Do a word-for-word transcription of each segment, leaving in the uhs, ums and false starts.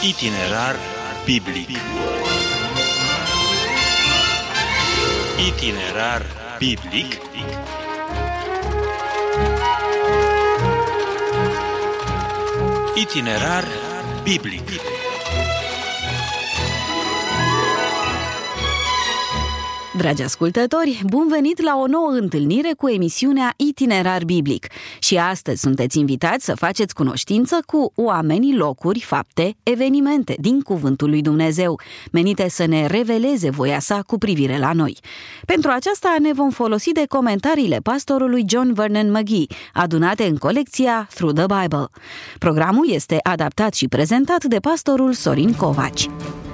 Itinerar biblic. Itinerar biblic. Itinerar biblic. Dragi ascultători, bun venit la o nouă întâlnire cu emisiunea Itinerar Biblic. Și astăzi sunteți invitați să faceți cunoștință cu oamenii, locuri, fapte, evenimente din Cuvântul lui Dumnezeu, menite să ne reveleze voia sa cu privire la noi. Pentru aceasta ne vom folosi de comentariile pastorului John Vernon McGee, adunate în colecția Through the Bible. Programul este adaptat și prezentat de pastorul Sorin Covaci.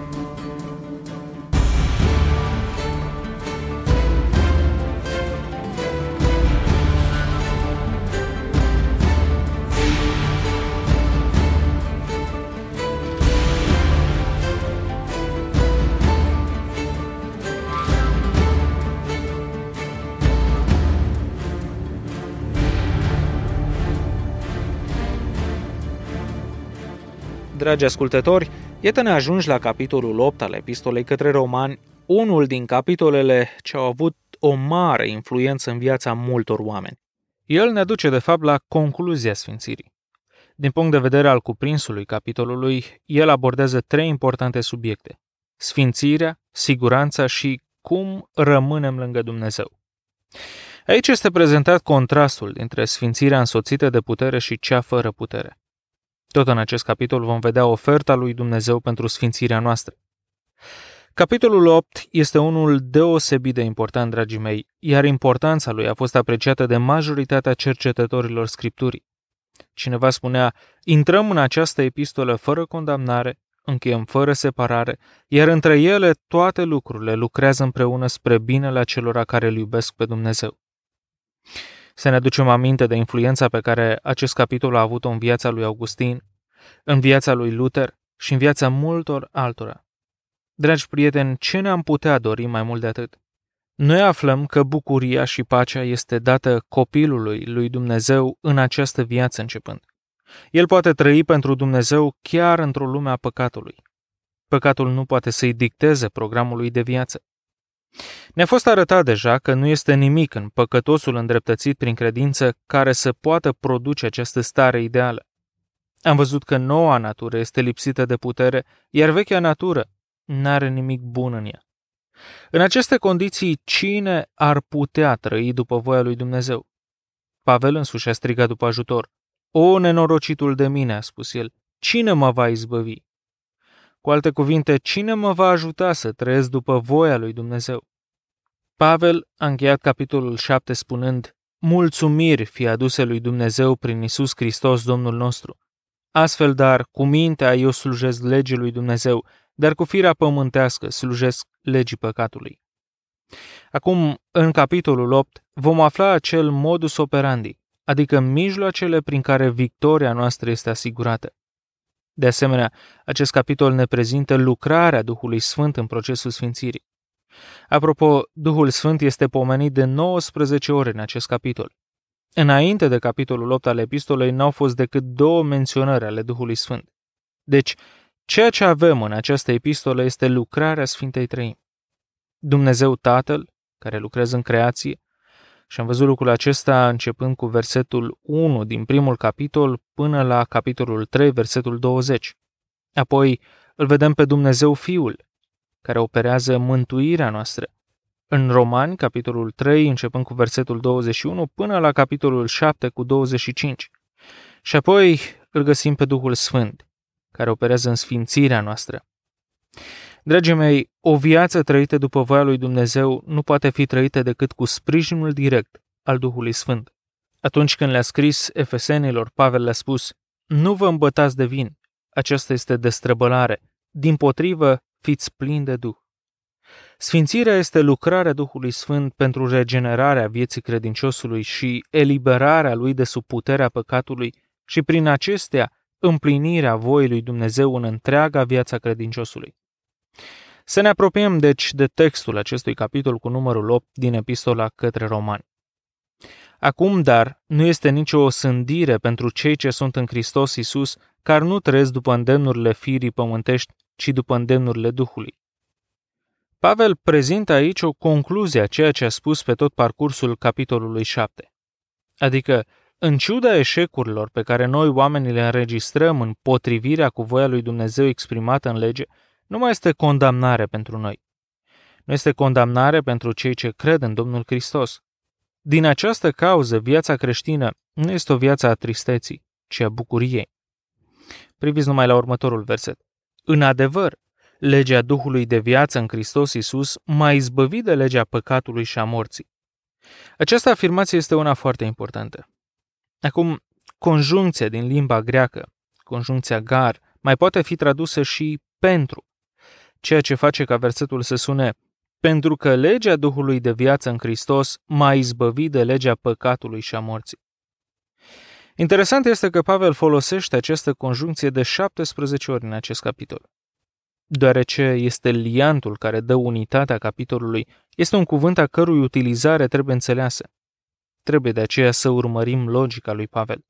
Dragi ascultători, iată-ne ajungi la capitolul opt al epistolei către Romani, unul din capitolele ce au avut o mare influență în viața multor oameni. El ne duce de fapt la concluzia sfințirii. Din punct de vedere al cuprinsului capitolului, el abordează trei importante subiecte: sfințirea, siguranța și cum rămânem lângă Dumnezeu. Aici este prezentat contrastul dintre sfințirea însoțită de putere și cea fără putere. Tot în acest capitol vom vedea oferta lui Dumnezeu pentru sfințirea noastră. Capitolul opt este unul deosebit de important, dragii mei, iar importanța lui a fost apreciată de majoritatea cercetătorilor Scripturii. Cineva spunea: intrăm în această epistolă fără condamnare, încheiem fără separare, iar între ele toate lucrurile lucrează împreună spre binele acelora care îl iubesc pe Dumnezeu. Să ne aducem aminte de influența pe care acest capitol a avut-o în viața lui Augustin, în viața lui Luther și în viața multor altora. Dragi prieteni, ce ne-am putea dori mai mult de atât? Noi aflăm că bucuria și pacea este dată copilului lui Dumnezeu în această viață începând. El poate trăi pentru Dumnezeu chiar într-o lume a păcatului. Păcatul nu poate să-i dicteze programul lui de viață. Ne-a fost arătat deja că nu este nimic în păcătosul îndreptățit prin credință care să poată produce această stare ideală. Am văzut că noua natură este lipsită de putere, iar vechea natură n-are nimic bun în ea. În aceste condiții, cine ar putea trăi după voia lui Dumnezeu? Pavel însuși a strigat după ajutor. O, nenorocitul de mine, a spus el, cine mă va izbăvi? Cu alte cuvinte, cine mă va ajuta să trăiesc după voia lui Dumnezeu? Pavel a încheiat capitolul șapte spunând: mulțumiri fie aduse lui Dumnezeu prin Iisus Hristos, Domnul nostru. Astfel, dar, cu mintea eu slujesc legii lui Dumnezeu, dar cu firea pământească slujesc legii păcatului. Acum, în capitolul opt, vom afla acel modus operandi, adică mijloacele prin care victoria noastră este asigurată. De asemenea, acest capitol ne prezintă lucrarea Duhului Sfânt în procesul sfințirii. Apropo, Duhul Sfânt este pomenit de nouăsprezece ori în acest capitol. Înainte de capitolul opt al epistolei n-au fost decât două menționări ale Duhului Sfânt. Deci, ceea ce avem în această epistolă este lucrarea Sfintei Treimi. Dumnezeu Tatăl, care lucrează în creație, și am văzut lucrul acesta începând cu versetul unu din primul capitol până la capitolul trei, versetul douăzeci. Apoi îl vedem pe Dumnezeu Fiul, care operează mântuirea noastră. În Romani, capitolul trei, începând cu versetul douăzeci și unu, până la capitolul șapte cu douăzeci și cinci. Și apoi îl găsim pe Duhul Sfânt, care operează în sfințirea noastră. Dragii mei, o viață trăită după voia lui Dumnezeu nu poate fi trăită decât cu sprijinul direct al Duhului Sfânt. Atunci când le-a scris Efesenilor, Pavel le-a spus: nu vă îmbătați de vin, aceasta este destrăbălare, dimpotrivă fiți plini de Duh. Sfințirea este lucrarea Duhului Sfânt pentru regenerarea vieții credinciosului și eliberarea lui de sub puterea păcatului și prin acestea împlinirea voii lui Dumnezeu în întreaga viața credinciosului. Să ne apropiem deci de textul acestui capitol cu numărul opt din epistola către Romani. Acum, dar, nu este nicio osândire pentru cei ce sunt în Hristos Iisus, care nu trăiesc după îndemnurile firii pământești, ci după îndemnurile Duhului. Pavel prezintă aici o concluzie a ceea ce a spus pe tot parcursul capitolului șapte. Adică, în ciuda eșecurilor pe care noi oamenii le înregistrăm în potrivirea cu voia lui Dumnezeu exprimată în lege, nu mai este condamnare pentru noi. Nu este condamnare pentru cei ce cred în Domnul Hristos. Din această cauză, viața creștină nu este o viață a tristeții, ci a bucuriei. Priviți numai la următorul verset. În adevăr, legea Duhului de viață în Hristos Iisus m-a izbăvit de legea păcatului și a morții. Această afirmație este una foarte importantă. Acum, conjuncția din limba greacă, conjuncția gar, mai poate fi tradusă și pentru, ceea ce face ca versetul să sune pentru că legea Duhului de viață în Hristos m-a izbăvit de legea păcatului și a morții. Interesant este că Pavel folosește această conjuncție de șaptesprezece ori în acest capitol. Deoarece este liantul care dă unitatea capitolului, este un cuvânt a cărui utilizare trebuie înțeleasă. Trebuie de aceea să urmărim logica lui Pavel.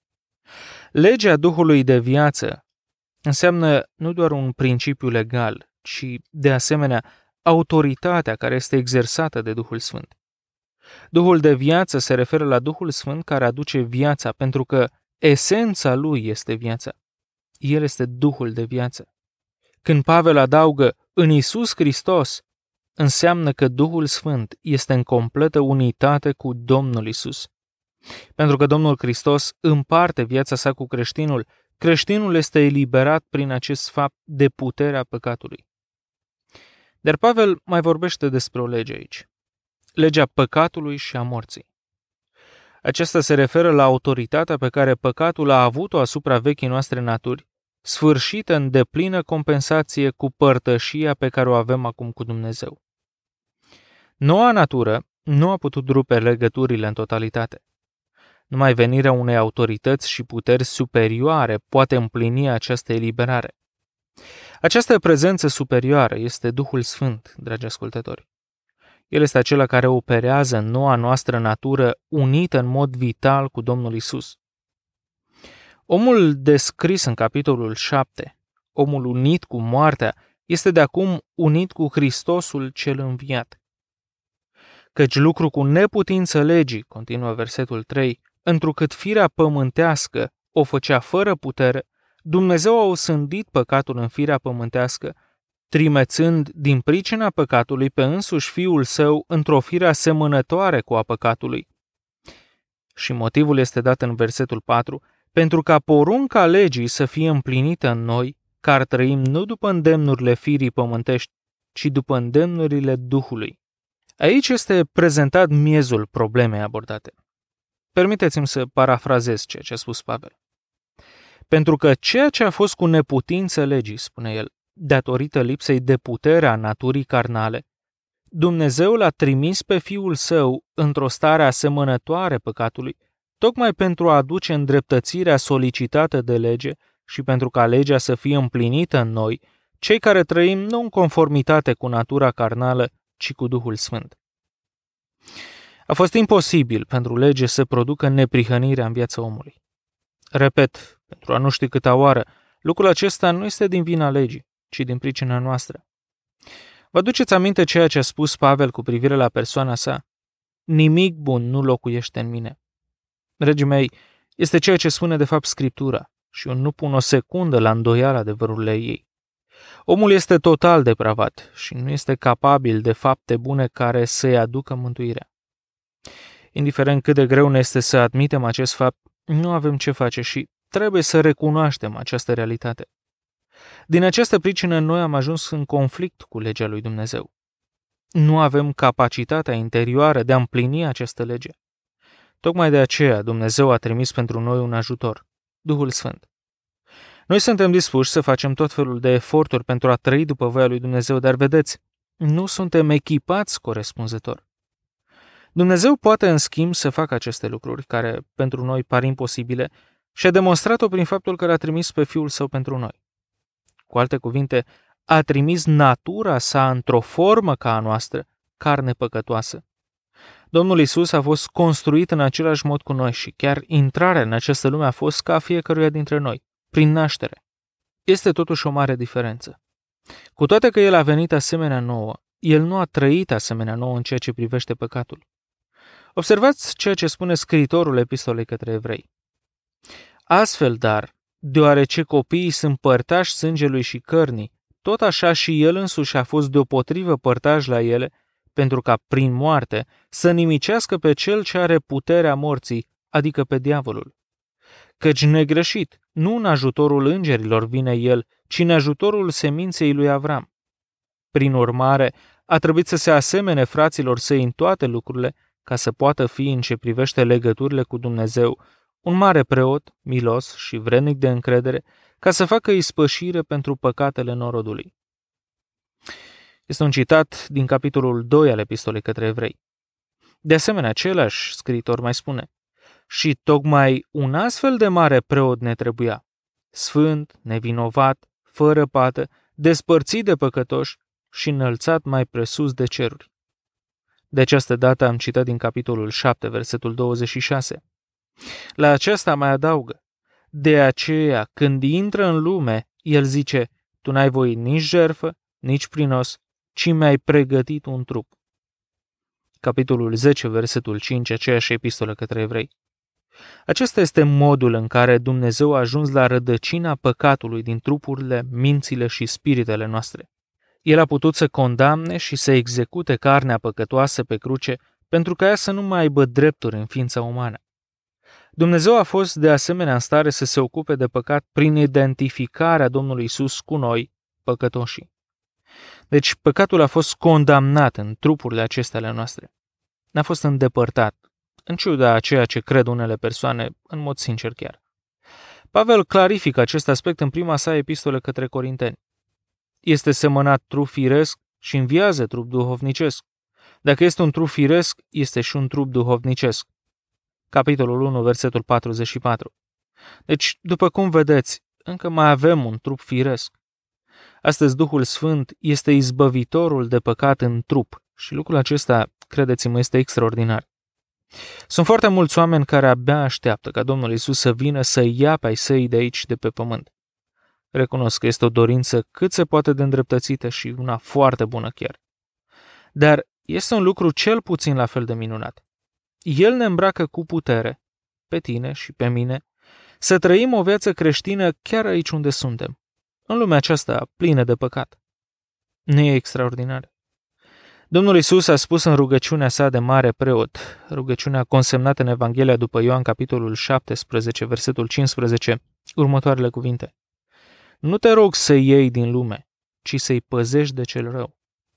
Legea Duhului de viață înseamnă nu doar un principiu legal, ci, de asemenea, autoritatea care este exersată de Duhul Sfânt. Duhul de viață se referă la Duhul Sfânt care aduce viața, pentru că esența lui este viața. El este Duhul de viață. Când Pavel adaugă în Iisus Hristos, înseamnă că Duhul Sfânt este în completă unitate cu Domnul Iisus. Pentru că Domnul Hristos împarte viața sa cu creștinul, creștinul este eliberat prin acest fapt de puterea păcatului. Dar Pavel mai vorbește despre o lege aici. Legea păcatului și a morții. Aceasta se referă la autoritatea pe care păcatul a avut-o asupra vechii noastre naturi, sfârșită în deplină compensație cu părtășia pe care o avem acum cu Dumnezeu. Noua natură nu a putut rupe legăturile în totalitate. Numai venirea unei autorități și puteri superioare poate împlini această eliberare. Această prezență superioară este Duhul Sfânt, dragi ascultători. El este acela care operează în noua noastră natură unită în mod vital cu Domnul Isus. Omul descris în capitolul șapte, omul unit cu moartea, este de acum unit cu Hristosul cel înviat. Căci lucru cu neputință legii, continuă versetul trei, întrucât firea pământească o făcea fără putere, Dumnezeu a osândit păcatul în firea pământească, trimețând din pricina păcatului pe însuși Fiul Său într-o fire asemănătoare cu a păcatului. Și motivul este dat în versetul patru, pentru ca porunca legii să fie împlinită în noi, care trăim nu după îndemnurile firii pământești, ci după îndemnurile Duhului. Aici este prezentat miezul problemei abordate. Permiteți-mi să parafrazez ceea ce a spus Pavel. Pentru că ceea ce a fost cu neputință legii, spune el, datorită lipsei de putere a naturii carnale, Dumnezeu l-a trimis pe Fiul Său într-o stare asemănătoare păcatului, tocmai pentru a aduce îndreptățirea solicitată de lege și pentru ca legea să fie împlinită în noi, cei care trăim nu în conformitate cu natura carnală, ci cu Duhul Sfânt. A fost imposibil pentru lege să producă neprihănirea în viața omului. Repet, pentru a nu ști câta oară, lucrul acesta nu este din vina legii, ci din pricina noastră. Vă aduceți aminte ceea ce a spus Pavel cu privire la persoana sa? Nimic bun nu locuiește în mine. Dragii mei, este ceea ce spune de fapt Scriptura și eu nu pun o secundă la îndoială adevărurile ei. Omul este total depravat și nu este capabil de fapte bune care să-i aducă mântuirea. Indiferent cât de greu ne este să admitem acest fapt, nu avem ce face și trebuie să recunoaștem această realitate. Din această pricină noi am ajuns în conflict cu legea lui Dumnezeu. Nu avem capacitatea interioară de a împlini această lege. Tocmai de aceea Dumnezeu a trimis pentru noi un ajutor, Duhul Sfânt. Noi suntem dispuși să facem tot felul de eforturi pentru a trăi după voia lui Dumnezeu, dar vedeți, nu suntem echipați corespunzător. Dumnezeu poate, în schimb, să facă aceste lucruri, care pentru noi par imposibile, și a demonstrat-o prin faptul că l-a trimis pe Fiul Său pentru noi. Cu alte cuvinte, a trimis natura sa într-o formă ca a noastră, carne păcătoasă. Domnul Iisus a fost construit în același mod cu noi și chiar intrarea în această lume a fost ca a fiecăruia dintre noi, prin naștere. Este totuși o mare diferență. Cu toate că El a venit asemenea nouă, El nu a trăit asemenea nouă în ceea ce privește păcatul. Observați ceea ce spune scriitorul epistolei către evrei. Astfel, dar, deoarece copiii sunt părtași sângelui și cărnii, tot așa și El însuși a fost deopotrivă părtaș la ele, pentru ca prin moarte să nimicească pe cel ce are puterea morții, adică pe diavolul. Căci negreșit, nu în ajutorul îngerilor vine El, ci în ajutorul seminței lui Avram. Prin urmare, a trebuit să se asemene fraților săi în toate lucrurile, ca să poată fi, în ce privește legăturile cu Dumnezeu, un mare preot, milos și vrednic de încredere, ca să facă ispășire pentru păcatele norodului. Este un citat din capitolul doi al epistolei către evrei. De asemenea, același scriitor mai spune: și tocmai un astfel de mare preot ne trebuia, sfânt, nevinovat, fără pată, despărțit de păcătoși și înălțat mai presus de ceruri. De această dată am citat din capitolul șapte, versetul douăzeci și șase. La aceasta mai adaugă: de aceea, când intră în lume, el zice: tu n-ai voit nici jertfă, nici prinos, ci mi-ai pregătit un trup. Capitolul zece, versetul cinci, aceeași epistolă către evrei. Acesta este modul în care Dumnezeu a ajuns la rădăcina păcatului din trupurile, mințile și spiritele noastre. El a putut să condamne și să execute carnea păcătoasă pe cruce pentru ca ea să nu mai aibă drepturi în ființa umană. Dumnezeu a fost de asemenea în stare să se ocupe de păcat prin identificarea Domnului Iisus cu noi, păcătoșii. Deci păcatul a fost condamnat în trupurile acestea ale noastre. N-a fost îndepărtat, în ciuda a ceea ce cred unele persoane, în mod sincer chiar. Pavel clarifică acest aspect în prima sa epistolă către Corinteni. Este semănat trup firesc și înviază trup duhovnicesc. Dacă este un trup firesc, este și un trup duhovnicesc. Capitolul unu, versetul patruzeci și patru. Deci, după cum vedeți, încă mai avem un trup firesc. Astăzi Duhul Sfânt este izbăvitorul de păcat în trup și lucrul acesta, credeți-mă, este extraordinar. Sunt foarte mulți oameni care abia așteaptă ca Domnul Iisus să vină să ia pe ai săi de aici, de pe pământ. Recunosc că este o dorință cât se poate de îndreptățită și una foarte bună chiar. Dar este un lucru cel puțin la fel de minunat. El ne îmbracă cu putere, pe tine și pe mine, să trăim o viață creștină chiar aici unde suntem, în lumea aceasta plină de păcat. Nu e extraordinar? Domnul Iisus a spus în rugăciunea sa de mare preot, rugăciunea consemnată în Evanghelia după Ioan, capitolul șaptesprezece, versetul cincisprezece, următoarele cuvinte. Nu te rog să iei din lume, ci să-i păzești de cel rău.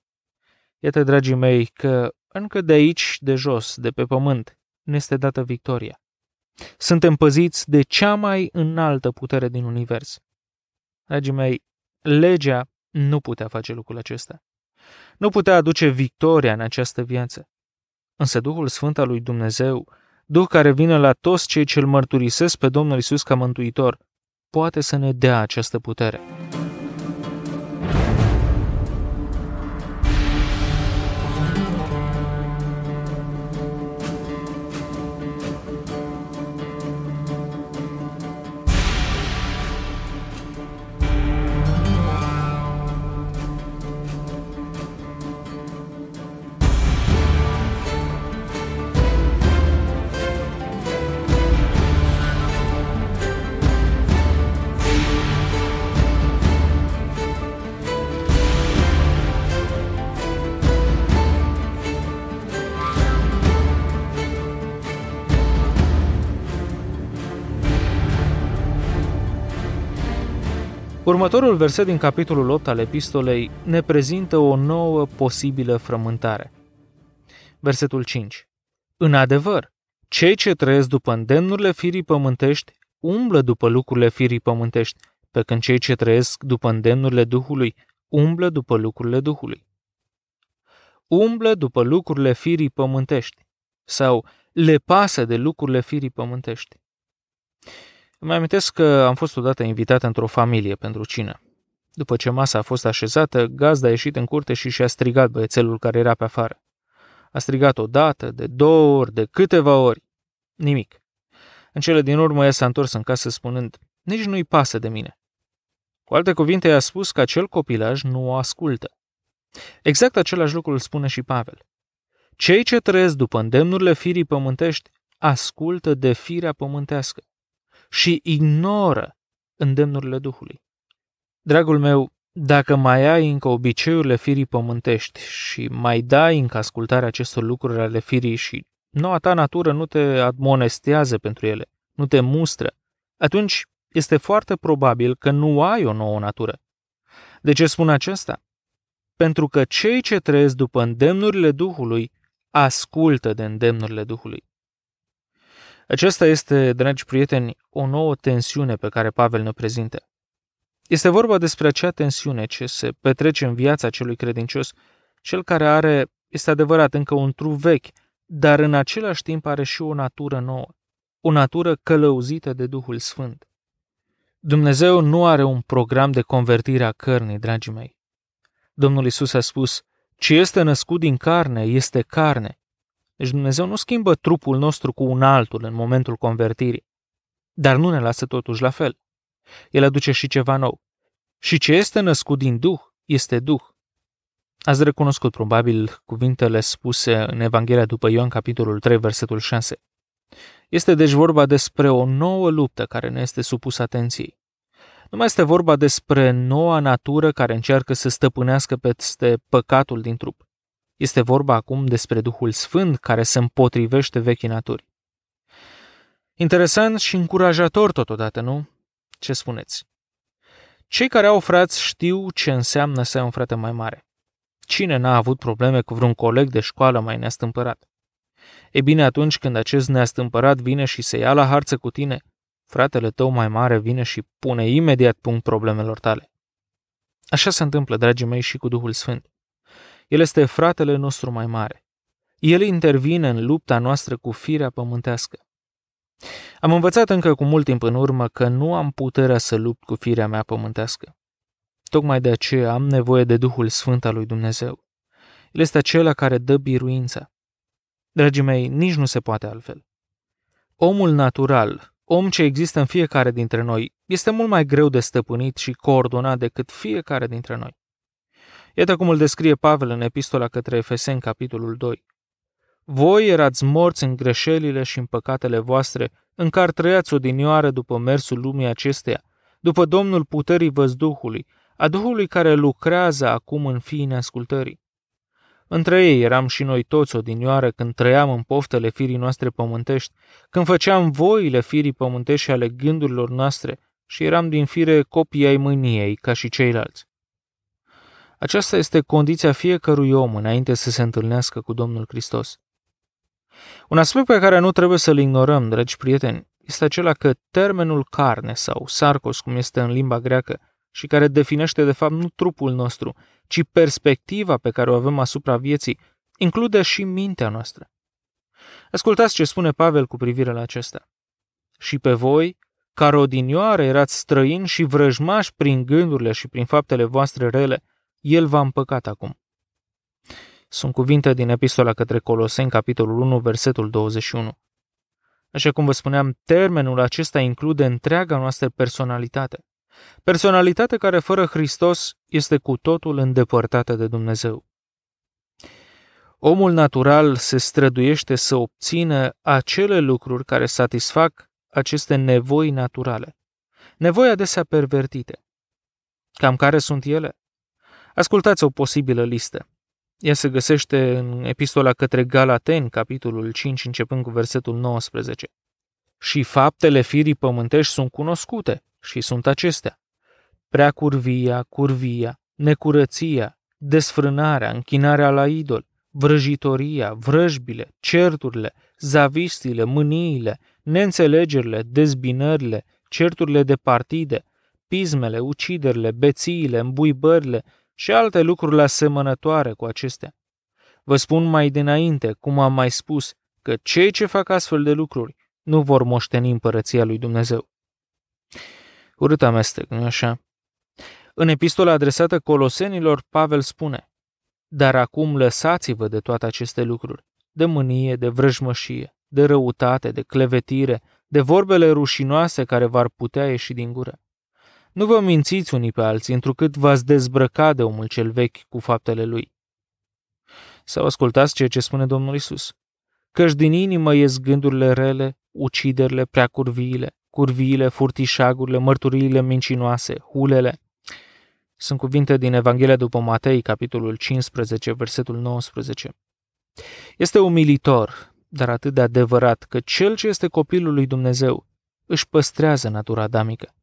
Iată, dragii mei, că încă de aici, de jos, de pe pământ, ne este dată victoria. Suntem păziți de cea mai înaltă putere din univers. Dragii mei, legea nu putea face lucrul acesta. Nu putea aduce victoria în această viață. Însă Duhul Sfânt al lui Dumnezeu, Duh care vine la toți cei ce îl mărturisesc pe Domnul Iisus ca Mântuitor, poate să ne dea această putere. Următorul verset din capitolul opt al epistolei ne prezintă o nouă posibilă frământare. Versetul cinci. În adevăr, cei ce trăiesc după îndemnurile firii pământești umblă după lucrurile firii pământești, pe când cei ce trăiesc după îndemnurile Duhului umblă după lucrurile Duhului. Umblă după lucrurile firii pământești sau le pasă de lucrurile firii pământești. Îmi amintesc că am fost odată invitat într-o familie pentru cină. După ce masa a fost așezată, gazda a ieșit în curte și și-a strigat băiețelul care era pe afară. A strigat odată, de două ori, de câteva ori. Nimic. În cele din urmă, ea s-a întors în casă spunând, nici nu-i pasă de mine. Cu alte cuvinte, i-a spus că acel copilaj nu o ascultă. Exact același lucru îl spune și Pavel. Cei ce trăiesc după îndemnurile firii pământești ascultă de firea pământească și ignoră îndemnurile Duhului. Dragul meu, dacă mai ai încă obiceiurile firii pământești și mai dai încă ascultarea acestor lucruri ale firii și noua ta natură nu te admonestează pentru ele, nu te mustră, atunci este foarte probabil că nu ai o nouă natură. De ce spun aceasta? Pentru că cei ce trăiesc după îndemnurile Duhului ascultă de îndemnurile Duhului. Aceasta este, dragi prieteni, o nouă tensiune pe care Pavel ne prezintă. Este vorba despre acea tensiune ce se petrece în viața celui credincios, cel care are, este adevărat, încă un trup vechi, dar în același timp are și o natură nouă, o natură călăuzită de Duhul Sfânt. Dumnezeu nu are un program de convertire a cărnii, dragii mei. Domnul Iisus a spus, ce este născut din carne este carne. Deci Dumnezeu nu schimbă trupul nostru cu un altul în momentul convertirii, dar nu ne lasă totuși la fel. El aduce și ceva nou. Și ce este născut din Duh este Duh. Ați recunoscut probabil cuvintele spuse în Evanghelia după Ioan, capitolul trei, versetul șase. Este deci vorba despre o nouă luptă care ne este supusă atenției. Nu mai este vorba despre noua natură care încearcă să stăpânească peste păcatul din trup. Este vorba acum despre Duhul Sfânt care se împotrivește vechii naturi. Interesant și încurajator totodată, nu? Ce spuneți? Cei care au frați știu ce înseamnă să ai un frate mai mare. Cine n-a avut probleme cu vreun coleg de școală mai neastâmpărat? E bine, atunci când acest neastâmpărat vine și se ia la harță cu tine, fratele tău mai mare vine și pune imediat punct problemelor tale. Așa se întâmplă, dragii mei, și cu Duhul Sfânt. El este fratele nostru mai mare. El intervine în lupta noastră cu firea pământească. Am învățat încă cu mult timp în urmă că nu am puterea să lupt cu firea mea pământească. Tocmai de aceea am nevoie de Duhul Sfânt al lui Dumnezeu. El este acela care dă biruința. Dragii mei, nici nu se poate altfel. Omul natural, om ce există în fiecare dintre noi, este mult mai greu de stăpânit și coordonat decât fiecare dintre noi. Iată cum îl descrie Pavel în epistola către Efeseni, capitolul doi. Voi erați morți în greșelile și în păcatele voastre, în care trăiați odinioară după mersul lumii acesteia, după Domnul puterii văzduhului, a Duhului care lucrează acum în fiii neascultării. Între ei eram și noi toți odinioară când trăiam în poftele firii noastre pământești, când făceam voile firii pământești și ale gândurilor noastre și eram din fire copii ai mâniei, ca și ceilalți. Aceasta este condiția fiecărui om înainte să se întâlnească cu Domnul Hristos. Un aspect pe care nu trebuie să-l ignorăm, dragi prieteni, este acela că termenul carne sau sarcos, cum este în limba greacă, și care definește de fapt nu trupul nostru, ci perspectiva pe care o avem asupra vieții, include și mintea noastră. Ascultați ce spune Pavel cu privire la acesta. Și pe voi, care odinioară erați străini și vrăjmași prin gândurile și prin faptele voastre rele, El v-a împăcat acum. Sunt cuvinte din epistola către Coloseni, capitolul unu, versetul douăzeci și unu. Așa cum vă spuneam, termenul acesta include întreaga noastră personalitate. Personalitate care fără Hristos este cu totul îndepărtată de Dumnezeu. Omul natural se străduiește să obțină acele lucruri care satisfac aceste nevoi naturale. Nevoi adesea pervertite. Cam care sunt ele? Ascultați o posibilă listă. Ea se găsește în epistola către Galateni, capitolul cinci, începând cu versetul nouăsprezece. Și faptele firii pământești sunt cunoscute și sunt acestea: prea curvia, curvia, necurăția, desfrânarea, închinarea la idol, vrăjitoria, vrăjbile, certurile, zavistile, mâniile, neînțelegerile, dezbinările, certurile de partide, pismele, uciderile, bețiile, îmbuibările și alte lucruri asemănătoare cu acestea. Vă spun mai dinainte, cum am mai spus, că cei ce fac astfel de lucruri nu vor moșteni împărăția lui Dumnezeu. Urât amestec, nu-i așa? În epistola adresată Colosenilor, Pavel spune: Dar acum lăsați-vă de toate aceste lucruri, de mânie, de vrăjmășie, de răutate, de clevetire, de vorbele rușinoase care v-ar putea ieși din gură. Nu vă mințiți unii pe alții, întrucât v-ați dezbrăca de omul cel vechi cu faptele lui. Sau ascultați ceea ce spune Domnul Iisus. Căci din inimă ies gândurile rele, uciderile, preacurviile, curviile, furtișagurile, mărturiile mincinoase, hulele. Sunt cuvinte din Evanghelia după Matei, capitolul cincisprezece, versetul nouăsprezece. Este umilitor, dar atât de adevărat, că cel ce este copilul lui Dumnezeu își păstrează natura adamică.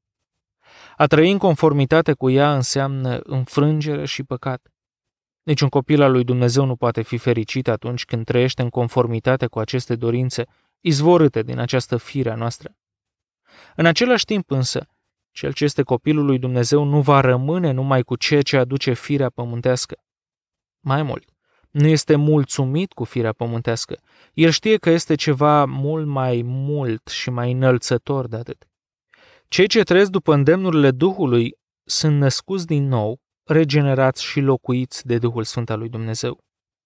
A trăi în conformitate cu ea înseamnă înfrângere și păcat. Niciun copil al lui Dumnezeu nu poate fi fericit atunci când trăiește în conformitate cu aceste dorințe izvorâte din această fire a noastră. În același timp însă, cel ce este copilul lui Dumnezeu nu va rămâne numai cu ceea ce aduce firea pământească. Mai mult, nu este mulțumit cu firea pământească. El știe că este ceva mult mai mult și mai înălțător de atât. Cei ce trăiesc după îndemnurile Duhului sunt născuți din nou, regenerați și locuiți de Duhul Sfânt al lui Dumnezeu.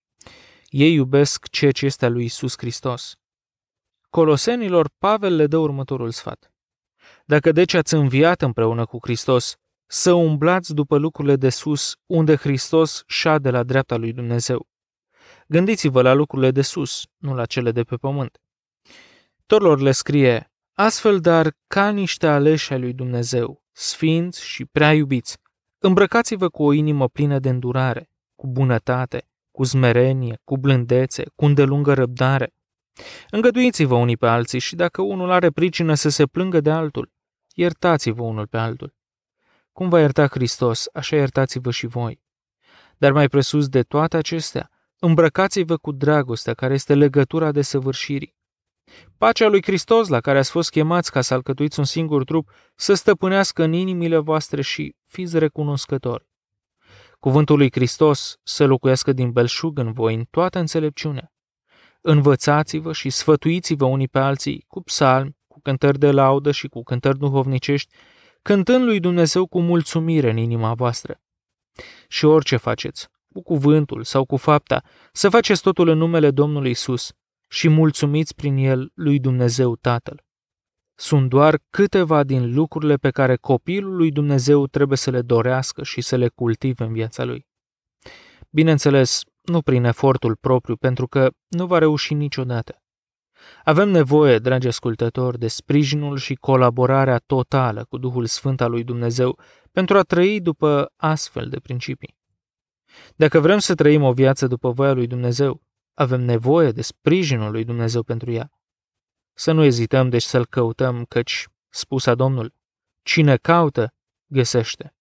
Ei iubesc ceea ce este al lui Iisus Hristos. Colosenilor, Pavel le dă următorul sfat. Dacă deci ați înviat împreună cu Hristos, să umblați după lucrurile de sus, unde Hristos șade la dreapta lui Dumnezeu. Gândiți-vă la lucrurile de sus, nu la cele de pe pământ. Torilor le scrie, astfel dar, ca niște aleși ai lui Dumnezeu, sfinți și prea iubiți, îmbrăcați-vă cu o inimă plină de îndurare, cu bunătate, cu smerenie, cu blândețe, cu îndelungă răbdare. Îngăduiți-vă unii pe alții și dacă unul are pricină să se plângă de altul, iertați-vă unul pe altul. Cum va ierta Hristos, așa iertați-vă și voi. Dar mai presus de toate acestea, îmbrăcați-vă cu dragostea care este legătura desăvârșirii. Pacea lui Hristos, la care ați fost chemați ca să alcătuiți un singur trup, să stăpânească în inimile voastre și fiți recunoscători. Cuvântul lui Hristos să locuiască din belșug în voi în toată înțelepciunea. Învățați-vă și sfătuiți-vă unii pe alții cu psalmi, cu cântări de laudă și cu cântări duhovnicești, cântând lui Dumnezeu cu mulțumire în inima voastră. Și orice faceți, cu cuvântul sau cu fapta, să faceți totul în numele Domnului Iisus și mulțumiți prin el lui Dumnezeu Tatăl. Sunt doar câteva din lucrurile pe care copilul lui Dumnezeu trebuie să le dorească și să le cultive în viața lui. Bineînțeles, nu prin efortul propriu, pentru că nu va reuși niciodată. Avem nevoie, dragi ascultători, de sprijinul și colaborarea totală cu Duhul Sfânt al lui Dumnezeu pentru a trăi după astfel de principii. Dacă vrem să trăim o viață după voia lui Dumnezeu, avem nevoie de sprijinul lui Dumnezeu pentru ea. Să nu ezităm deci să-L căutăm, căci, spus Domnul, cine caută, găsește.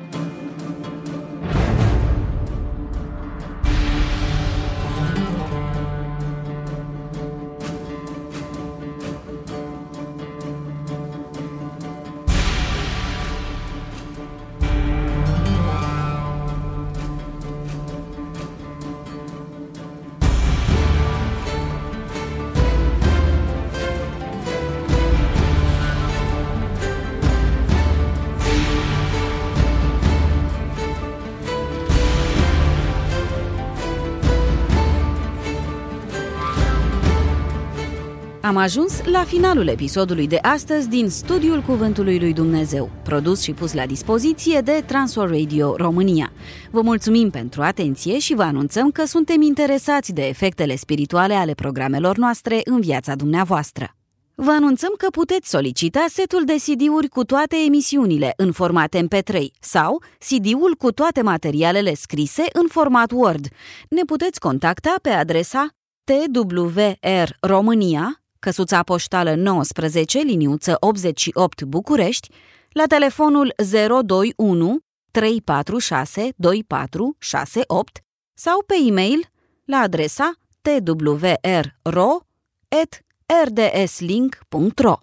Am ajuns la finalul episodului de astăzi din Studiul Cuvântului lui Dumnezeu, produs și pus la dispoziție de Transworld Radio România. Vă mulțumim pentru atenție și vă anunțăm că suntem interesați de efectele spirituale ale programelor noastre în viața dumneavoastră. Vă anunțăm că puteți solicita setul de C D-uri cu toate emisiunile în format M P trei sau C D-ul cu toate materialele scrise în format Word. Ne puteți contacta pe adresa T W R România, căsuța poștală nouăsprezece, liniuță optzeci și opt București, la telefonul zero doi unu trei patru șase doi patru șase opt sau pe e-mail la adresa t w r ro at r d s link punct r o.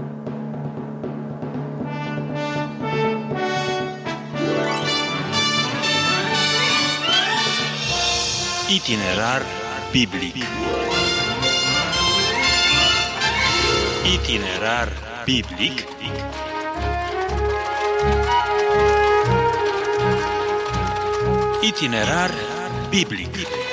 Itinerar biblic. Itinerar biblic. Itinerar biblic.